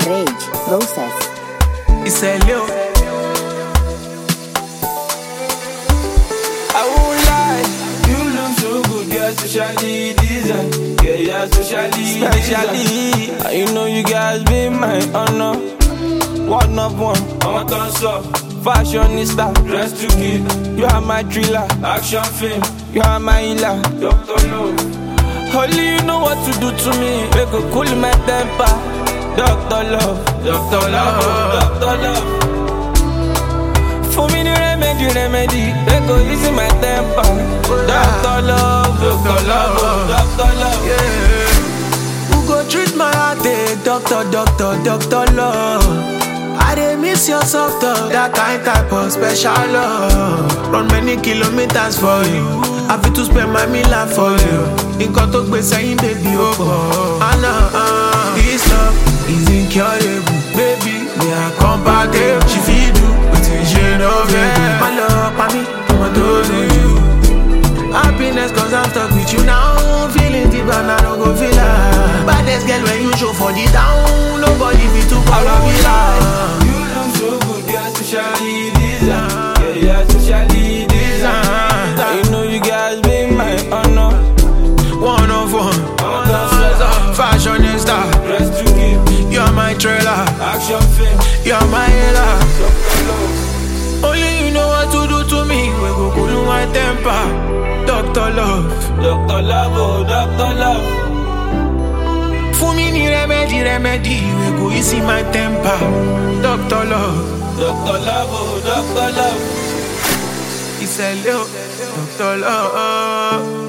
Rage Process. It's a Leo. I won't lie, you look so good, you're socially designed. Yeah, you're socially designed. You know you guys be my honor. One of one, I'm a dancer, fashionista, dress to kill. You are my thriller, action film. You are my healer, Dr. Love. Only you know what to do to me. They go cool my temper, Dr. Love, Dr. Love, Dr. Love. For me the remedy, they go easy my temper, Dr. Love, Dr. Love, Dr. Love. Yeah. Who go treat my heartache, Dr. Love. I dey miss your soft touch, that kind type of special love. Run many kilometers for you, I fit to spend my meal for you. Nǹkan tó gbé sẹ́yìn baby ó pọ̀. This love is incurable, baby, we are compatible. She fit do wetin she no fit do. My love pa mí, ọmọ tó lójú. Happiness cause I'm stuck with you now. Feeling deep and I don't go feel like baddest girl when you show for the town. Nobody fit to follow me like. You look so good, you're socially designed. Yeah, you're socially designed. You know you guys be my honor. One of one, fashionista, dress to give. you're my trailer, Action film. you're my healer. Dr. Love, Only you know what to do to me. We go cool my temper, Dr. Love. Dr. Love, oh, Dr. Love. For me ni remedy, we go easy my temper, Dr. Love. Dr. Love, oh, Dr. Love. It's a little Dr. Love.